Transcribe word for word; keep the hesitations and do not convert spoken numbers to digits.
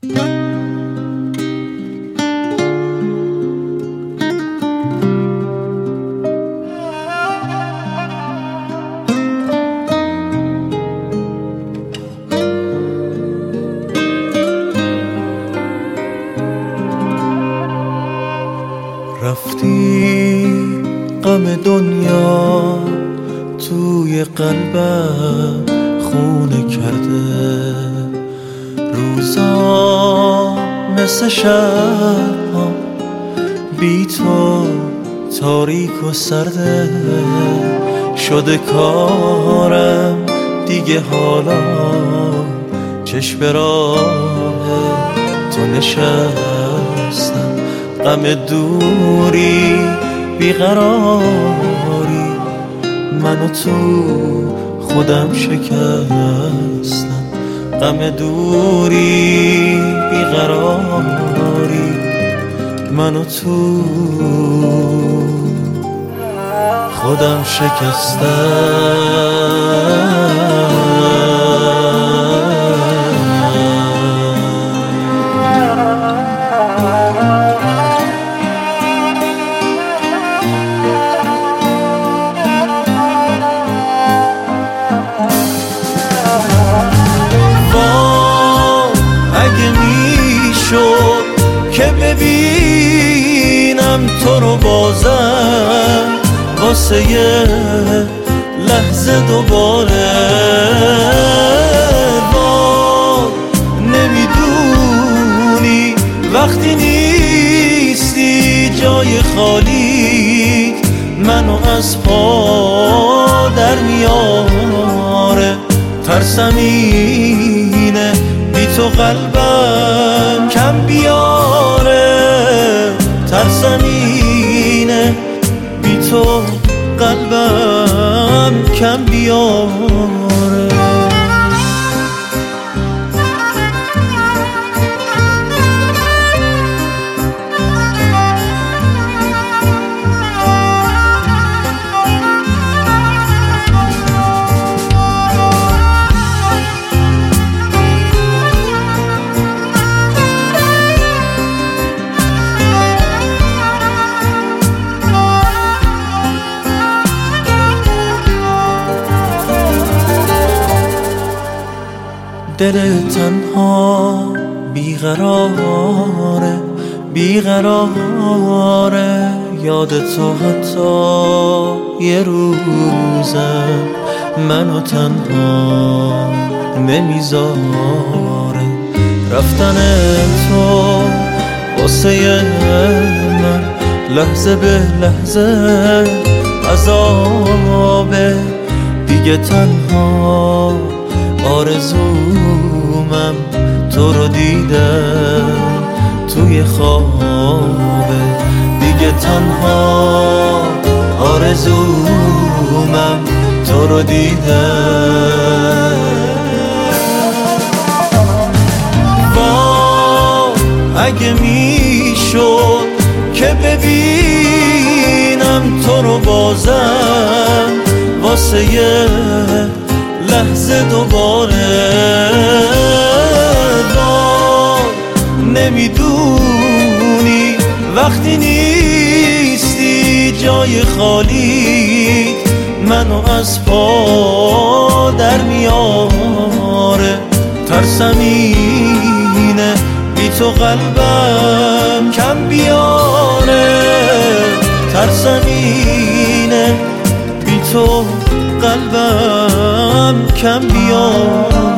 رفتی غم دنیا توی قلبم خونه کرده، روزا مثل شبها بی تو تاریک و سرده، شده کارم دیگه حالا چشم راه تو نشستم، غم دوری بیقراری منو تو خودم شکستم، غم دوری بیقراری منو تو خودم شکستم. که ببینم تو رو بازم واسه یه لحظه دوباره، با نمیدونی وقتی نیستی جای خالی منو از پا در میاره، ترسم اینه بی تو قلبم کم بیاره، ترسم اینه بی تو قلبم کم بیاره. دل تنها بیقراره بیقراره، یاد تو حتی یه روزم منو تنها نمیذاره، رفتن تو واسه من لحظه به لحظه عذابه، دیگه تنها آرزومم تو رو دیدم توی خوابه، دیگه تنها آرزومم تو رو دیدم. با اگه میشد که ببینم تو رو بازم واسه یه لحظه دوباره، با نمیدونی وقتی نیستی جای خالی منو از پا در میاره، ترسم اینه بی تو قلبم کم بیاره، ترسم اینه بی تو قلبم کم بیار.